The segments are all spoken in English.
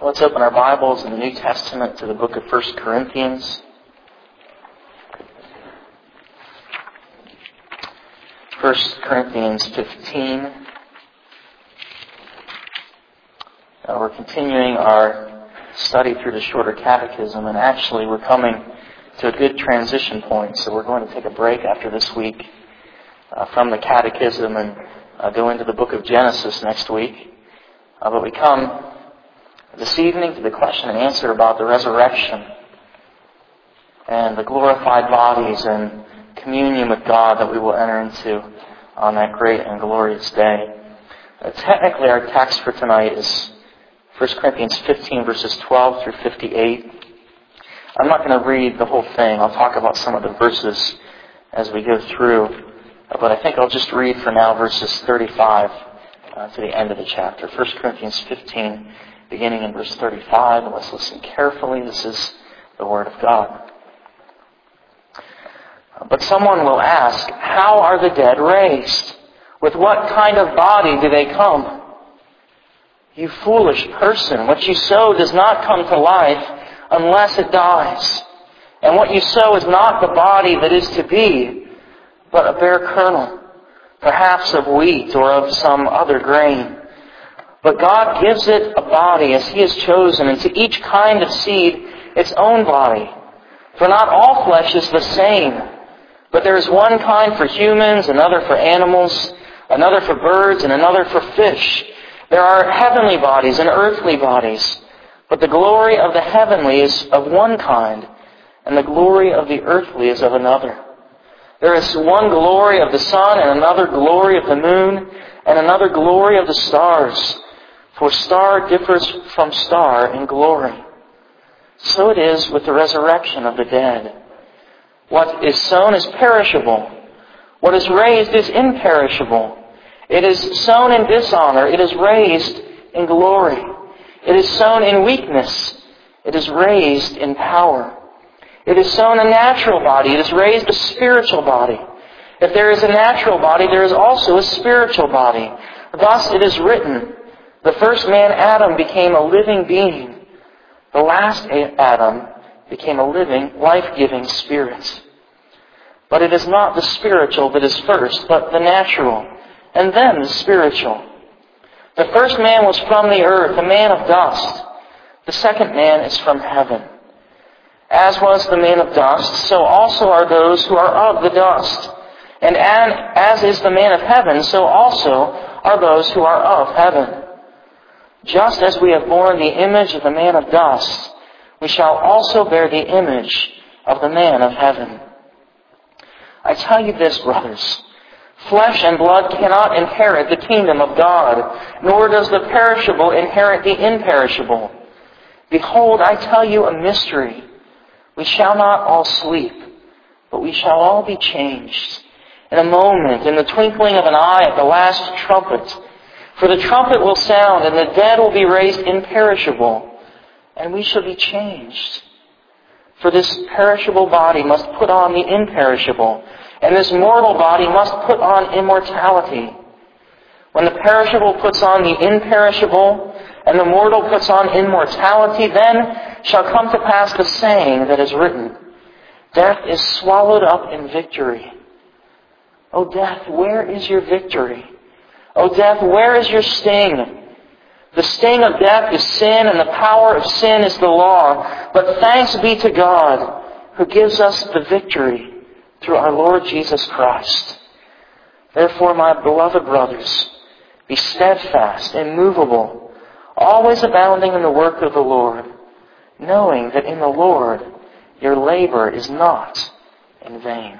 Let's open our Bibles in the New Testament to the book of 1 Corinthians. 1 Corinthians 15. We're continuing our study through the shorter catechism, and actually we're coming to a good transition point, so we're going to take a break after this week from the catechism and go into the book of Genesis next week. But we come this evening to the question and answer about the resurrection and the glorified bodies and communion with God that we will enter into on that great and glorious day. Technically, our text for tonight is 1 Corinthians 15, verses 12 through 58. I'm not going to read the whole thing. I'll talk about some of the verses as we go through. But I think I'll just read for now verses 35 to the end of the chapter. 1 Corinthians 15, beginning in verse 35. And let's listen carefully. This is the Word of God. But someone will ask, how are the dead raised? With what kind of body do they come? You foolish person, what you sow does not come to life unless it dies. And what you sow is not the body that is to be, but a bare kernel, perhaps of wheat or of some other grain. But God gives it a body as He has chosen, and to each kind of seed its own body. For not all flesh is the same, but there is one kind for humans, another for animals, another for birds, and another for fish. There are heavenly bodies and earthly bodies, but the glory of the heavenly is of one kind, and the glory of the earthly is of another. There is one glory of the sun, and another glory of the moon, and another glory of the stars. For star differs from star in glory. So it is with the resurrection of the dead. What is sown is perishable. What is raised is imperishable. It is sown in dishonor. It is raised in glory. It is sown in weakness. It is raised in power. It is sown a natural body. It is raised a spiritual body. If there is a natural body, there is also a spiritual body. Thus it is written, the first man, Adam, became a living being. The last Adam became a living, life-giving spirit. But it is not the spiritual that is first, but the natural, and then the spiritual. The first man was from the earth, a man of dust. The second man is from heaven. As was the man of dust, so also are those who are of the dust. And as is the man of heaven, so also are those who are of heaven. Just as we have borne the image of the man of dust, we shall also bear the image of the man of heaven. I tell you this, brothers, flesh and blood cannot inherit the kingdom of God, nor does the perishable inherit the imperishable. Behold, I tell you a mystery. We shall not all sleep, but we shall all be changed. In a moment, in the twinkling of an eye, at the last trumpet. For the trumpet will sound, and the dead will be raised imperishable, and we shall be changed. For this perishable body must put on the imperishable, and this mortal body must put on immortality. When the perishable puts on the imperishable, and the mortal puts on immortality, then shall come to pass the saying that is written, death is swallowed up in victory. O death, where is your victory? O death, where is your sting? The sting of death is sin, and the power of sin is the law. But thanks be to God, who gives us the victory through our Lord Jesus Christ. Therefore, my beloved brothers, be steadfast, immovable, always abounding in the work of the Lord, knowing that in the Lord your labor is not in vain.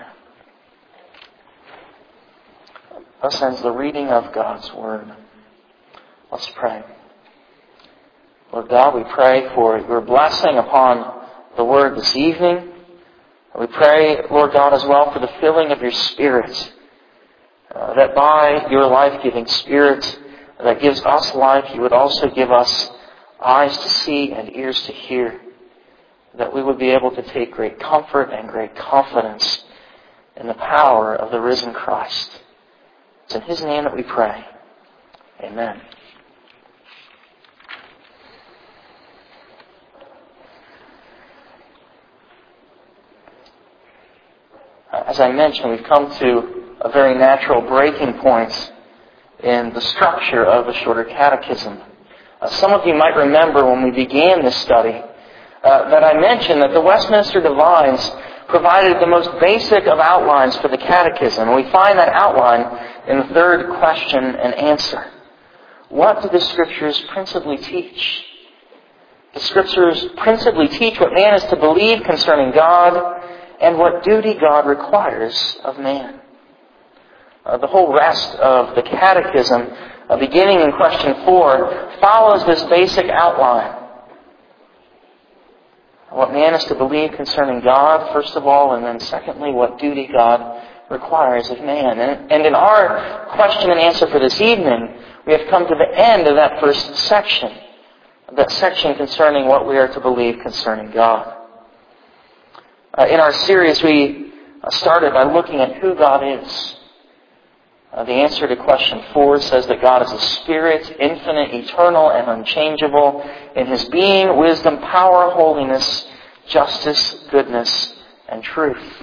Thus ends the reading of God's Word. Let's pray. Lord God, we pray for your blessing upon the Word this evening. We pray, Lord God, as well for the filling of your Spirit, that by your life-giving Spirit that gives us life, you would also give us eyes to see and ears to hear, that we would be able to take great comfort and great confidence in the power of the risen Christ. It's in His name that we pray. Amen. as I mentioned, we've come to a very natural breaking point in the structure of the Shorter Catechism. Some of you might remember when we began this study that I mentioned that the Westminster Divines provided the most basic of outlines for the Catechism. And we find that outline in the third question and answer. What do the Scriptures principally teach? The Scriptures principally teach what man is to believe concerning God and what duty God requires of man. The whole rest of the Catechism, beginning in question 4, follows this basic outline. What man is to believe concerning God, first of all, and then secondly, what duty God requires of man. And in our question and answer for this evening, we have come to the end of that first section. That section concerning what we are to believe concerning God. In our series, we started by looking at who God is. The answer to question 4 says that God is a spirit, infinite, eternal, and unchangeable in His being, wisdom, power, holiness, justice, goodness, and truth.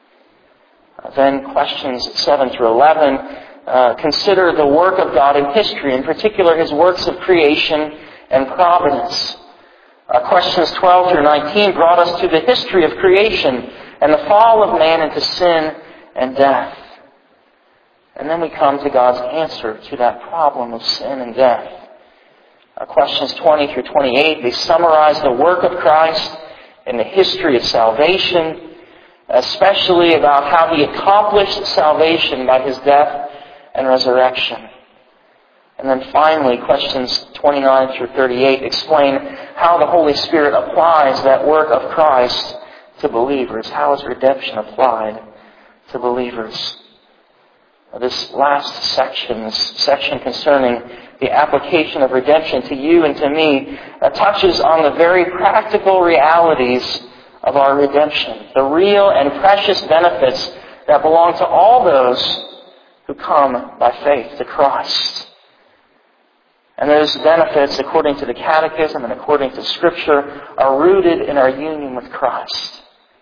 Then questions 7 through 11 consider the work of God in history, in particular His works of creation and providence. Questions 12 through 19 brought us to the history of creation and the fall of man into sin and death. And then we come to God's answer to that problem of sin and death. Questions 20 through 28, they summarize the work of Christ in the history of salvation, especially about how He accomplished salvation by His death and resurrection. And then finally, questions 29 through 38 explain how the Holy Spirit applies that work of Christ to believers. How is redemption applied to believers? This last section, this section concerning the application of redemption to you and to me, touches on the very practical realities of our redemption. The real and precious benefits that belong to all those who come by faith to Christ. And those benefits, according to the Catechism and according to Scripture, are rooted in our union with Christ.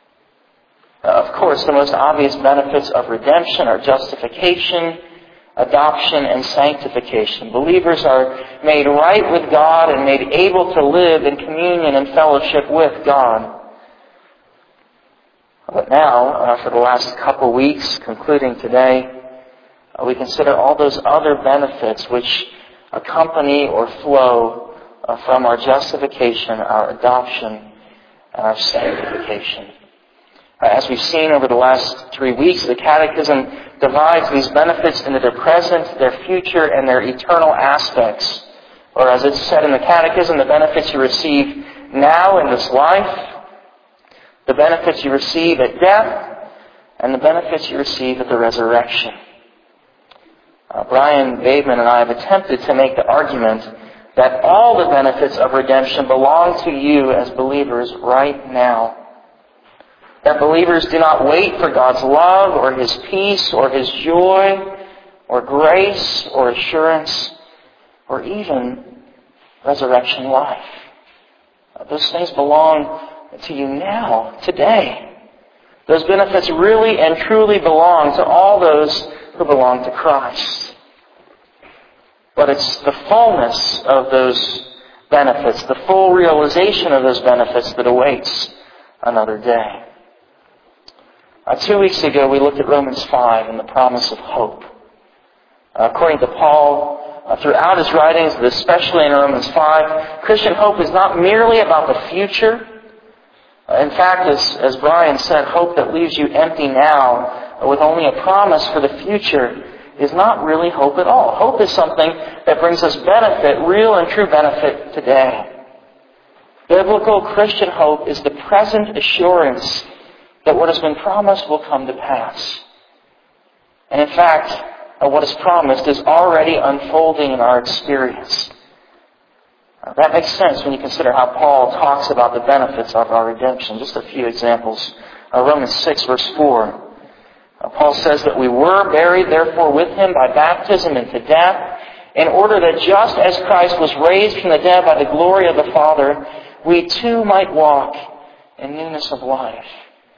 Of course, the most obvious benefits of redemption are justification, adoption, and sanctification. Believers are made right with God and made able to live in communion and fellowship with God. But now, for the last couple weeks, concluding today, we consider all those other benefits which accompany or flow from our justification, our adoption, and our sanctification. As we've seen over the last 3 weeks, the Catechism divides these benefits into their present, their future, and their eternal aspects. Or as it's said in the Catechism, the benefits you receive now in this life, the benefits you receive at death, and the benefits you receive at the resurrection. Brian Bateman and I have attempted to make the argument that all the benefits of redemption belong to you as believers right now. That believers do not wait for God's love or His peace or His joy or grace or assurance or even resurrection life. Those things belong to you now, today. Those benefits really and truly belong to all those who belong to Christ. But it's the fullness of those benefits, the full realization of those benefits that awaits another day. 2 weeks ago, we looked at Romans 5 and the promise of hope. According to Paul, throughout his writings, but especially in Romans 5, Christian hope is not merely about the future. In fact, as Brian said, hope that leaves you empty now with only a promise for the future is not really hope at all. Hope is something that brings us benefit, real and true benefit today. Biblical Christian hope is the present assurance that what has been promised will come to pass. And in fact, what is promised is already unfolding in our experience. That makes sense when you consider how Paul talks about the benefits of our redemption. Just a few examples. Romans 6, verse 4. Paul says that we were buried, therefore, with Him by baptism into death, in order that just as Christ was raised from the dead by the glory of the Father, we too might walk in newness of life.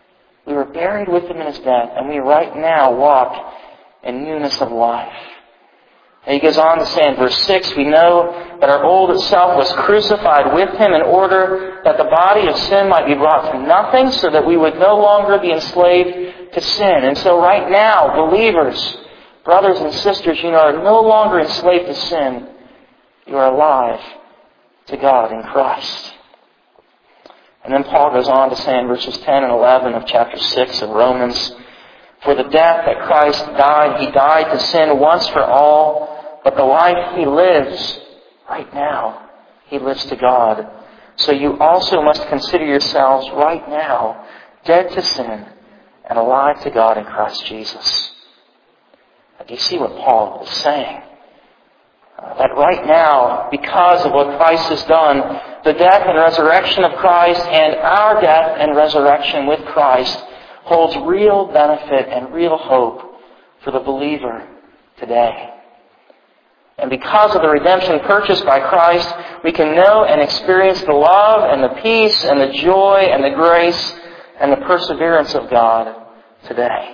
We were buried with Him in His death, and we right now walk in newness of life. And he goes on to say in verse 6, we know that our old self was crucified with Him in order that the body of sin might be brought to nothing, so that we would no longer be enslaved to sin. And so right now, believers, brothers and sisters, you are no longer enslaved to sin. You are alive to God in Christ. And then Paul goes on to say in verses 10 and 11 of chapter 6 of Romans, for the death that Christ died, He died to sin once for all, but the life He lives right now, He lives to God. So you also must consider yourselves right now dead to sin and alive to God in Christ Jesus. Do you see what Paul is saying? That right now, because of what Christ has done, the death and resurrection of Christ and our death and resurrection with Christ holds real benefit and real hope for the believer today. And because of the redemption purchased by Christ, we can know and experience the love and the peace and the joy and the grace and the perseverance of God today.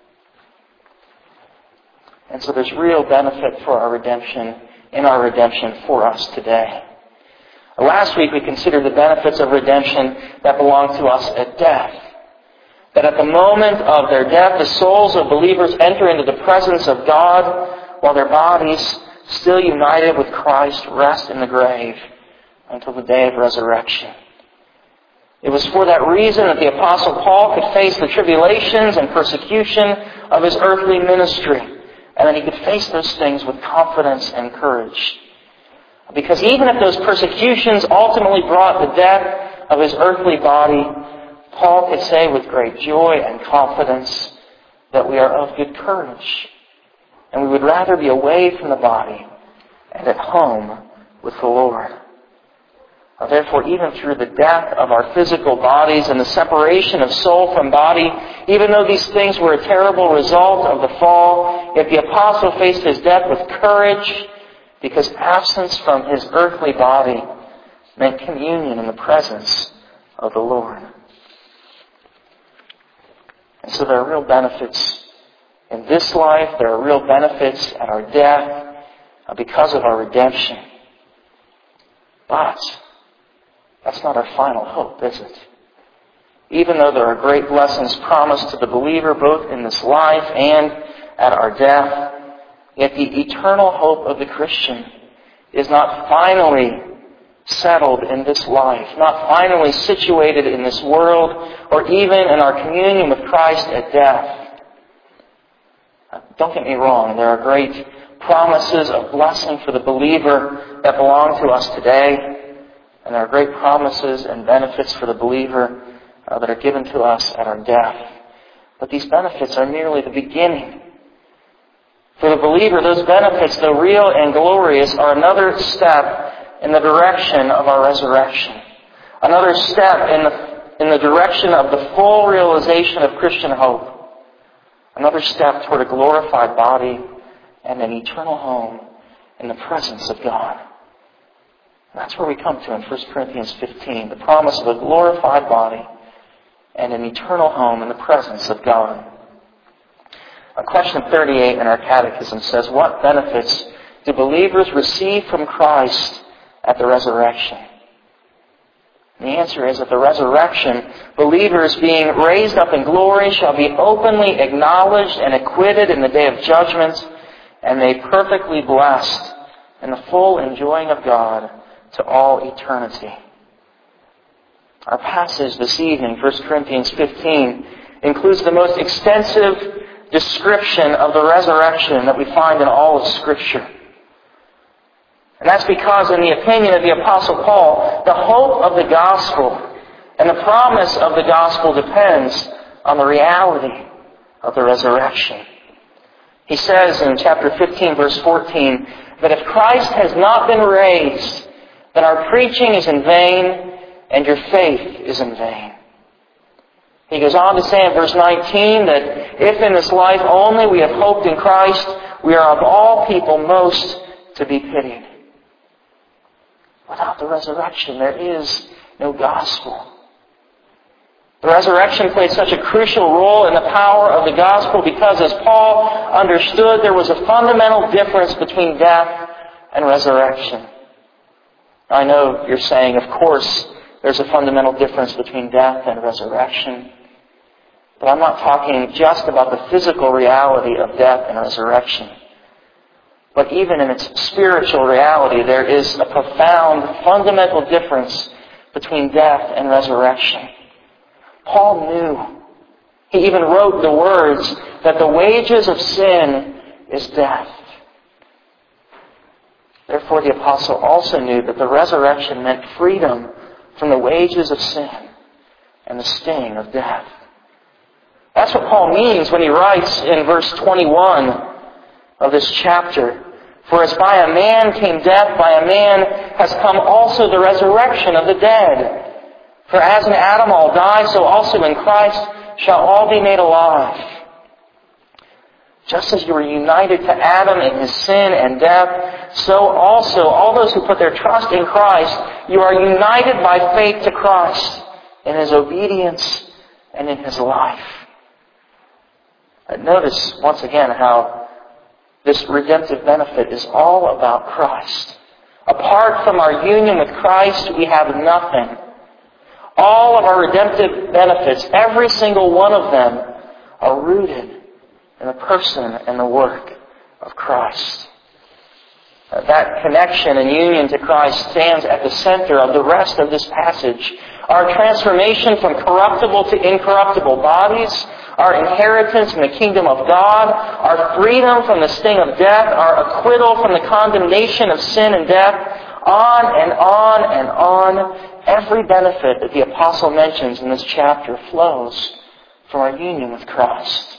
And so there's real benefit for our redemption, in our redemption for us today. Last week we considered the benefits of redemption that belong to us at death. That at the moment of their death, the souls of believers enter into the presence of God, while their bodies, still united with Christ, rest in the grave until the day of resurrection. It was for that reason that the Apostle Paul could face the tribulations and persecution of his earthly ministry, and that he could face those things with confidence and courage. Because even if those persecutions ultimately brought the death of his earthly body, Paul could say with great joy and confidence that we are of good courage, and we would rather be away from the body and at home with the Lord. Therefore, even through the death of our physical bodies and the separation of soul from body, even though these things were a terrible result of the fall, yet the apostle faced his death with courage, because absence from his earthly body meant communion in the presence of the Lord. And so there are real benefits in this life. There are real benefits at our death because of our redemption. But that's not our final hope, is it? Even though there are great blessings promised to the believer both in this life and at our death, yet the eternal hope of the Christian is not finally settled in this life, not finally situated in this world, or even in our communion with Christ at death. Don't get me wrong, there are great promises of blessing for the believer that belong to us today, and there are great promises and benefits for the believer that are given to us at our death. But these benefits are merely the beginning. For the believer, those benefits, though real and glorious, are another step in the direction of our resurrection. Another step in the direction of the full realization of Christian hope. Another step toward a glorified body and an eternal home in the presence of God. And that's where we come to in 1 Corinthians 15, the promise of a glorified body and an eternal home in the presence of God. Question 38 in our catechism says, what benefits do believers receive from Christ at the resurrection? And the answer is, at the resurrection, believers being raised up in glory shall be openly acknowledged and acquitted in the day of judgment, and made perfectly blessed in the full enjoying of God to all eternity. Our passage this evening, 1 Corinthians 15, includes the most extensive description of the resurrection that we find in all of Scripture. And that's because, in the opinion of the Apostle Paul, the hope of the gospel and the promise of the gospel depends on the reality of the resurrection. He says in chapter 15, verse 14, that if Christ has not been raised, then our preaching is in vain and your faith is in vain. He goes on to say in verse 19 that if in this life only we have hoped in Christ, we are of all people most to be pitied. Without the resurrection, there is no gospel. The resurrection played such a crucial role in the power of the gospel because, as Paul understood, there was a fundamental difference between death and resurrection. I know you're saying, of course, there's a fundamental difference between death and resurrection. But I'm not talking just about the physical reality of death and resurrection. But even in its spiritual reality, there is a profound, fundamental difference between death and resurrection. Paul knew. He even wrote the words that the wages of sin is death. Therefore, the apostle also knew that the resurrection meant freedom from the wages of sin and the sting of death. That's what Paul means when he writes in verse 21 of this chapter, "For as by a man came death, by a man has come also the resurrection of the dead. For as in Adam all die, so also in Christ shall all be made alive." Just as you were united to Adam in his sin and death, so also all those who put their trust in Christ, you are united by faith to Christ in His obedience and in His life. Notice once again how this redemptive benefit is all about Christ. Apart from our union with Christ, we have nothing. All of our redemptive benefits, every single one of them, are rooted in the person and the work of Christ. That connection and union to Christ stands at the center of the rest of this passage. Our transformation from corruptible to incorruptible bodies, our inheritance in the kingdom of God, our freedom from the sting of death, our acquittal from the condemnation of sin and death, on and on and on. Every benefit that the apostle mentions in this chapter flows from our union with Christ.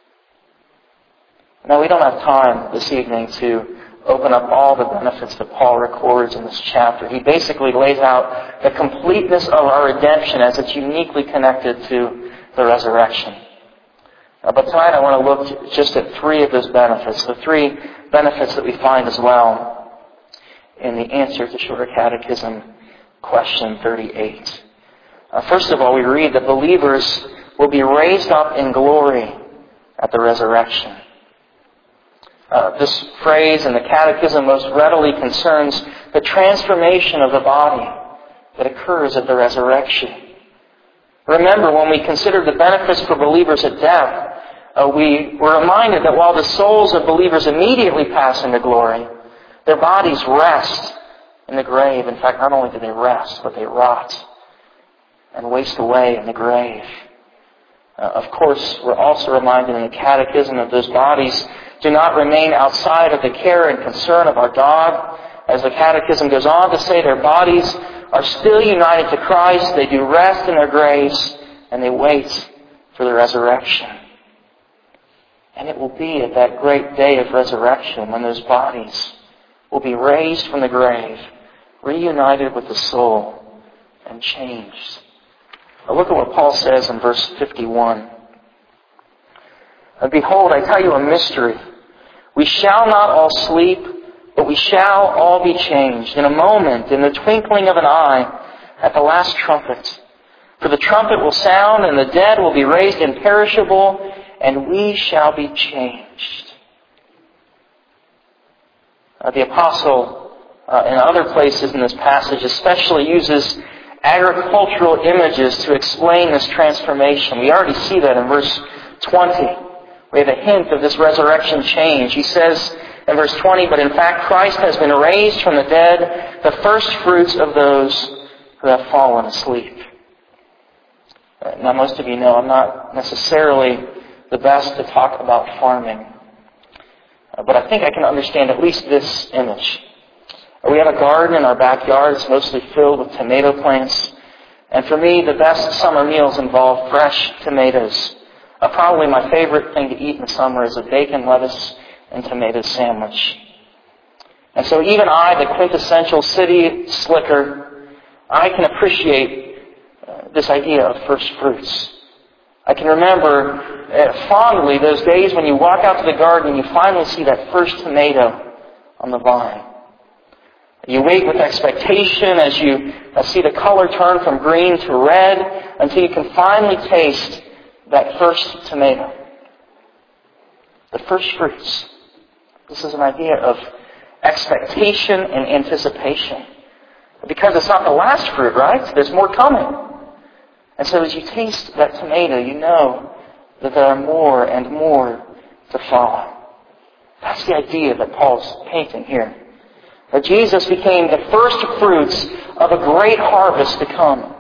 Now, we don't have time this evening to open up all the benefits that Paul records in this chapter. He basically lays out the completeness of our redemption as it's uniquely connected to the resurrection. But tonight I want to look just at three of those benefits, the three benefits that we find as well in the answer to Shorter Catechism question 38. First of all, we read that believers will be raised up in glory at the resurrection. This phrase in the Catechism most readily concerns the transformation of the body that occurs at the resurrection. Remember, when we consider the benefits for believers at death, we were reminded that while the souls of believers immediately pass into glory, their bodies rest in the grave. In fact, not only do they rest, but they rot and waste away in the grave. Of course, we're also reminded in the Catechism that those bodies do not remain outside of the care and concern of our God. As the Catechism goes on to say, their bodies are still united to Christ. They do rest in their graves, and they wait for the resurrection. And it will be at that great day of resurrection when those bodies will be raised from the grave, reunited with the soul, and changed. Now look at what Paul says in verse 51. "And behold, I tell you a mystery. We shall not all sleep, but we shall all be changed in a moment, in the twinkling of an eye, at the last trumpet. For the trumpet will sound, and the dead will be raised imperishable, and we shall be changed." The apostle, in other places in this passage, especially uses agricultural images to explain this transformation. We already see that in verse 20. We have a hint of this resurrection change. He says in verse 20, "But in fact Christ has been raised from the dead, the first fruits of those who have fallen asleep." Now most of you know I'm not necessarily the best to talk about farming. But I think I can understand at least this image. We have a garden in our backyard. It's mostly filled with tomato plants. And for me, the best summer meals involve fresh tomatoes. Probably my favorite thing to eat in the summer is a bacon, lettuce, and tomato sandwich. And so even I, the quintessential city slicker, I can appreciate this idea of first fruits. I can remember fondly those days when you walk out to the garden and you finally see that first tomato on the vine. You wait with expectation as you see the color turn from green to red until you can finally taste that first tomato. The first fruits. This is an idea of expectation and anticipation. Because it's not the last fruit, right? There's more coming. And so as you taste that tomato, you know that there are more and more to follow. That's the idea that Paul's painting here. That Jesus became the first fruits of a great harvest to come.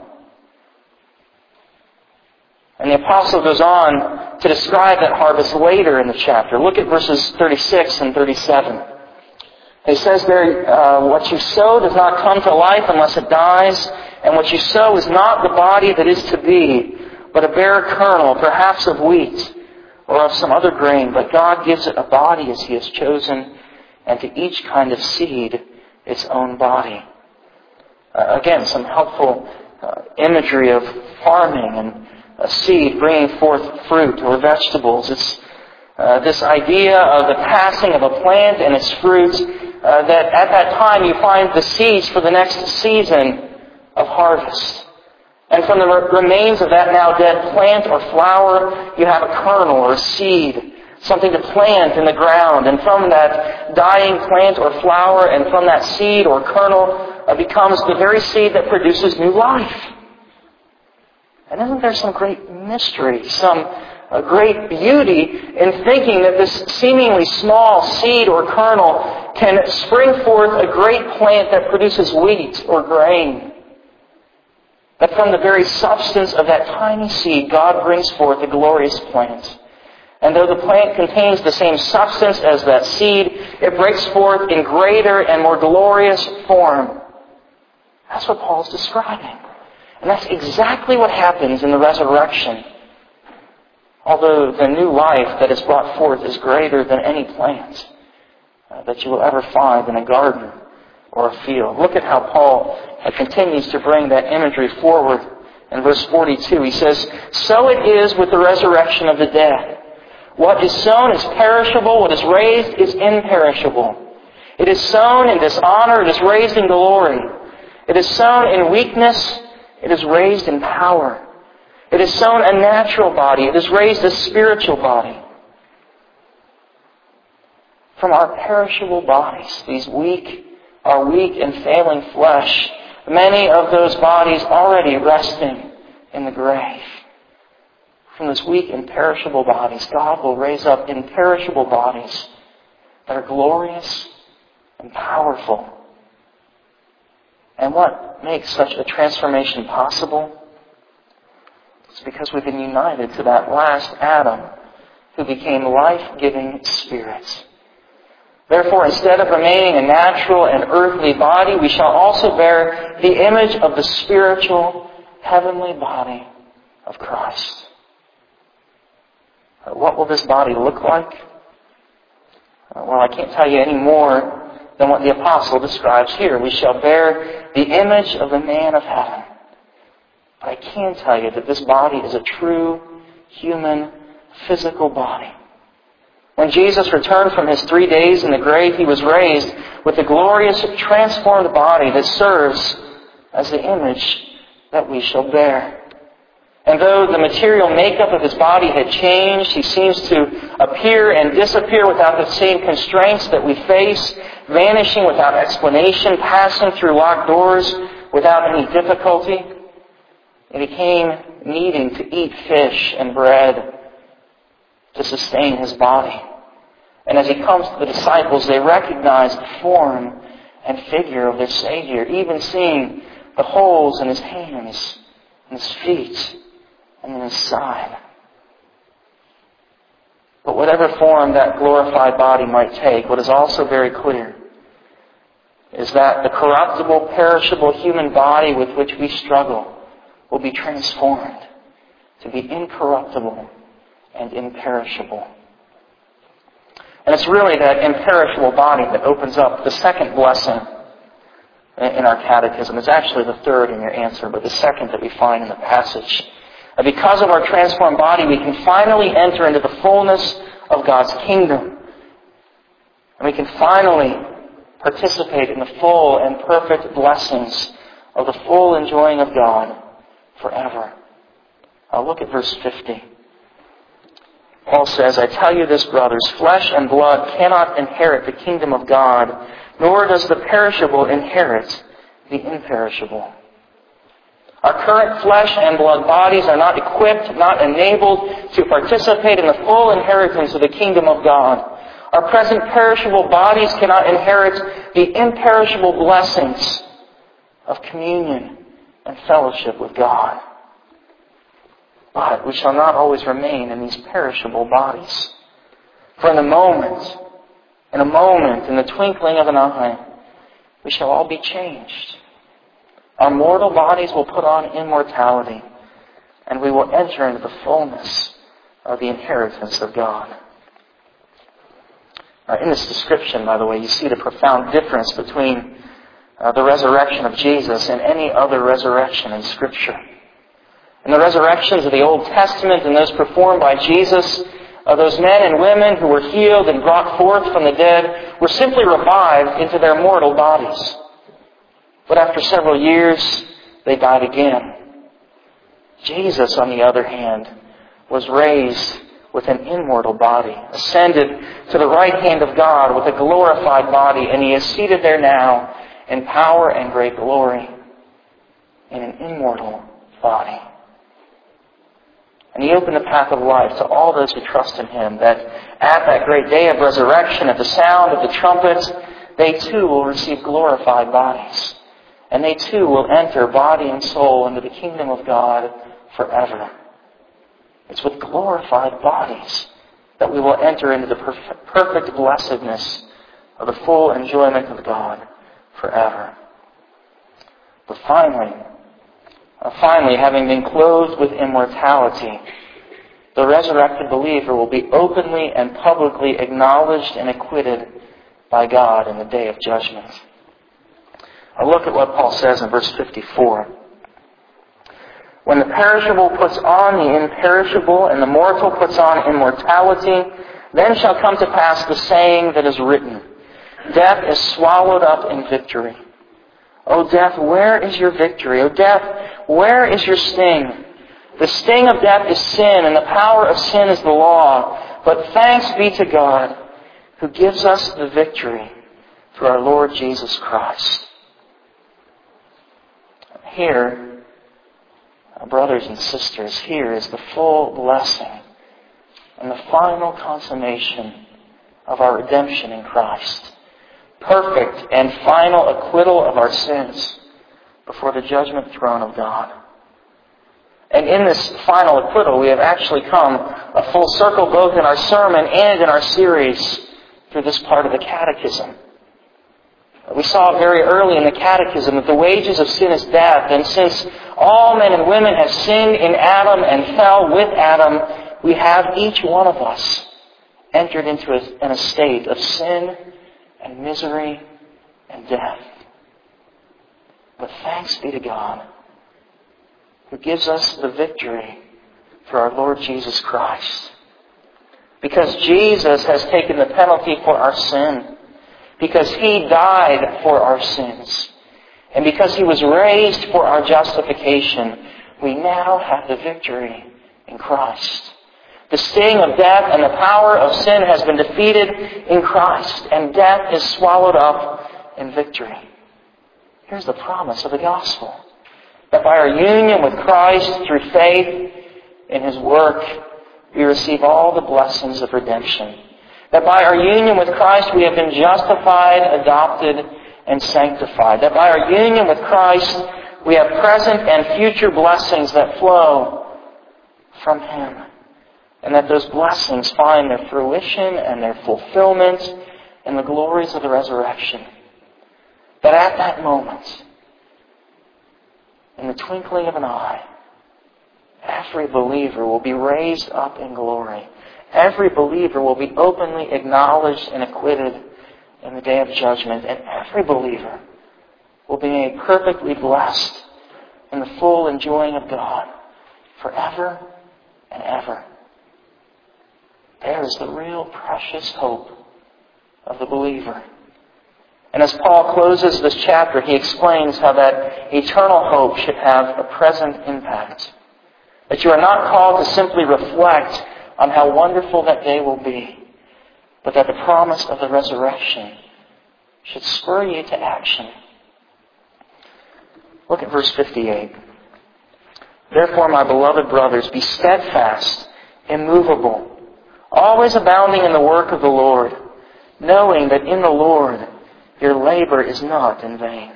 And the apostle goes on to describe that harvest later in the chapter. Look at verses 36 and 37. He says there, what you sow does not come to life unless it dies, and what you sow is not the body that is to be, but a bare kernel, perhaps of wheat or of some other grain. But God gives it a body as He has chosen, and to each kind of seed its own body. Again, some helpful imagery of farming and a seed bringing forth fruit or vegetables. It's this idea of the passing of a plant and its fruits, that at that time you find the seeds for the next season of harvest. And from the remains of that now dead plant or flower, you have a kernel or a seed, something to plant in the ground. And from that dying plant or flower and from that seed or kernel becomes the very seed that produces new life. And isn't there some great mystery, some great beauty in thinking that this seemingly small seed or kernel can spring forth a great plant that produces wheat or grain? That from the very substance of that tiny seed, God brings forth a glorious plant. And though the plant contains the same substance as that seed, it breaks forth in greater and more glorious form. That's what Paul's describing. And that's exactly what happens in the resurrection. Although the new life that is brought forth is greater than any plant that you will ever find in a garden or a field. Look at how Paul continues to bring that imagery forward in verse 42. He says, "So it is with the resurrection of the dead. What is sown is perishable, what is raised is imperishable. It is sown in dishonor, it is raised in glory. It is sown in weakness, it is raised in power. It is sown a natural body, it is raised a spiritual body." From our perishable bodies, our weak and failing flesh, many of those bodies already resting in the grave. From those weak and perishable bodies, God will raise up imperishable bodies that are glorious and powerful. And what makes such a transformation possible? It's because we've been united to that last Adam who became life-giving Spirit. Therefore, instead of remaining a natural and earthly body, we shall also bear the image of the spiritual, heavenly body of Christ. What will this body look like? Well, I can't tell you any more than what the apostle describes here. We shall bear the image of the man of heaven. But I can tell you that this body is a true human physical body. When Jesus returned from His 3 days in the grave, He was raised with a glorious, transformed body that serves as the image that we shall bear. And though the material makeup of His body had changed, He seems to appear and disappear without the same constraints that we face, vanishing without explanation, passing through locked doors without any difficulty. He became needing to eat fish and bread to sustain His body. And as He comes to the disciples, they recognize the form and figure of their Savior, even seeing the holes in His hands, in His feet, and in His side. But whatever form that glorified body might take, what is also very clear is that the corruptible, perishable human body with which we struggle will be transformed to be incorruptible and imperishable. And it's really that imperishable body that opens up the second blessing in our catechism. It's actually the third in your answer, but the second that we find in the passage. Because of our transformed body, we can finally enter into the fullness of God's kingdom. And we can finally participate in the full and perfect blessings of the full enjoying of God forever. I'll look at verse 50. Paul says, I tell you this, brothers, flesh and blood cannot inherit the kingdom of God, nor does the perishable inherit the imperishable. Our current flesh and blood bodies are not equipped, not enabled to participate in the full inheritance of the kingdom of God. Our present perishable bodies cannot inherit the imperishable blessings of communion and fellowship with God. But we shall not always remain in these perishable bodies. For in a moment, in the twinkling of an eye, we shall all be changed. Our mortal bodies will put on immortality, and we will enter into the fullness of the inheritance of God. In this description, by the way, you see the profound difference between the resurrection of Jesus and any other resurrection in Scripture. In the resurrections of the Old Testament and those performed by Jesus, those men and women who were healed and brought forth from the dead were simply revived into their mortal bodies. But after several years, they died again. Jesus, on the other hand, was raised with an immortal body, ascended to the right hand of God with a glorified body, and He is seated there now in power and great glory in an immortal body. And He opened the path of life to all those who trust in Him, that at that great day of resurrection, at the sound of the trumpet, they too will receive glorified bodies. And they too will enter body and soul into the kingdom of God forever. It's with glorified bodies that we will enter into the perfect blessedness of the full enjoyment of God forever. But finally, having been clothed with immortality, the resurrected believer will be openly and publicly acknowledged and acquitted by God in the day of judgment. Now look at what Paul says in verse 54. When the perishable puts on the imperishable and the mortal puts on immortality, then shall come to pass the saying that is written, death is swallowed up in victory. O death, where is your victory? O death, where is your sting? The sting of death is sin, and the power of sin is the law. But thanks be to God, who gives us the victory through our Lord Jesus Christ. Here, brothers and sisters, here is the full blessing and the final consummation of our redemption in Christ. Perfect and final acquittal of our sins before the judgment throne of God. And in this final acquittal, we have actually come a full circle both in our sermon and in our series through this part of the Catechism. We saw very early in the Catechism that the wages of sin is death, and since all men and women have sinned in Adam and fell with Adam, we have each one of us entered into an estate of sin and misery and death. But thanks be to God, who gives us the victory through our Lord Jesus Christ. Because Jesus has taken the penalty for our sin, because He died for our sins, and because He was raised for our justification, we now have the victory in Christ. The sting of death and the power of sin has been defeated in Christ, and death is swallowed up in victory. Here's the promise of the gospel, that by our union with Christ through faith in His work, we receive all the blessings of redemption. That by our union with Christ we have been justified, adopted, and sanctified. That by our union with Christ we have present and future blessings that flow from Him. And that those blessings find their fruition and their fulfillment in the glories of the resurrection. That at that moment, in the twinkling of an eye, every believer will be raised up in glory. Every believer will be openly acknowledged and acquitted in the day of judgment. And every believer will be made perfectly blessed in the full enjoying of God forever and ever. There is the real precious hope of the believer. And as Paul closes this chapter, he explains how that eternal hope should have a present impact. That you are not called to simply reflect on how wonderful that day will be, but that the promise of the resurrection should spur you to action. Look at verse 58. Therefore, my beloved brothers, be steadfast, immovable, always abounding in the work of the Lord, knowing that in the Lord your labor is not in vain.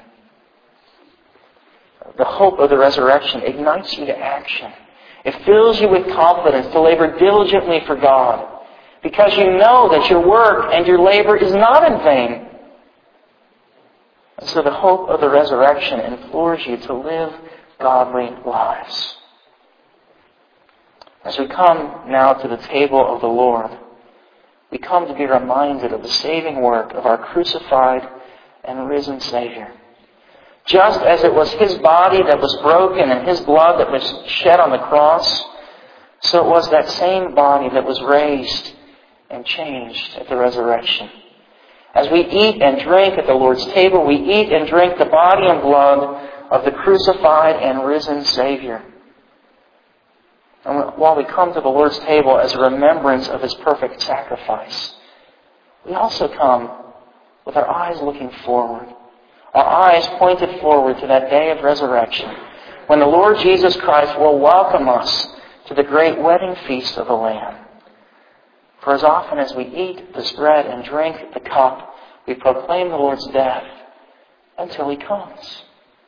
The hope of the resurrection ignites you to action. It fills you with confidence to labor diligently for God, because you know that your work and your labor is not in vain. And so the hope of the resurrection implores you to live godly lives. As we come now to the table of the Lord, we come to be reminded of the saving work of our crucified and risen Savior. Just as it was His body that was broken and His blood that was shed on the cross, so it was that same body that was raised and changed at the resurrection. As we eat and drink at the Lord's table, we eat and drink the body and blood of the crucified and risen Savior. And while we come to the Lord's table as a remembrance of His perfect sacrifice, we also come with our eyes looking forward. Our eyes pointed forward to that day of resurrection, when the Lord Jesus Christ will welcome us to the great wedding feast of the Lamb. For as often as we eat this bread and drink the cup, we proclaim the Lord's death until He comes.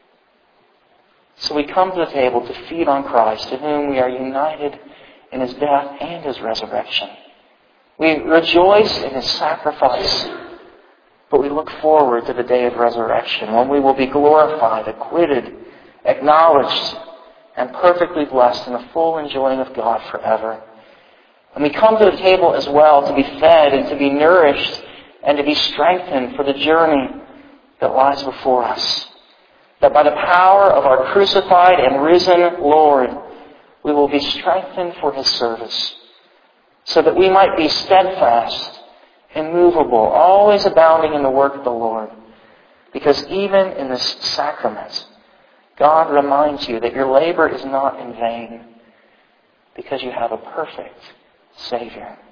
So we come to the table to feed on Christ, to whom we are united in His death and His resurrection. We rejoice in His sacrifice, but we look forward to the day of resurrection, when we will be glorified, acquitted, acknowledged, and perfectly blessed in the full enjoying of God forever. And we come to the table as well to be fed and to be nourished and to be strengthened for the journey that lies before us. That by the power of our crucified and risen Lord, we will be strengthened for His service, so that we might be steadfast, immovable, always abounding in the work of the Lord. Because even in this sacrament, God reminds you that your labor is not in vain, because you have a perfect Savior.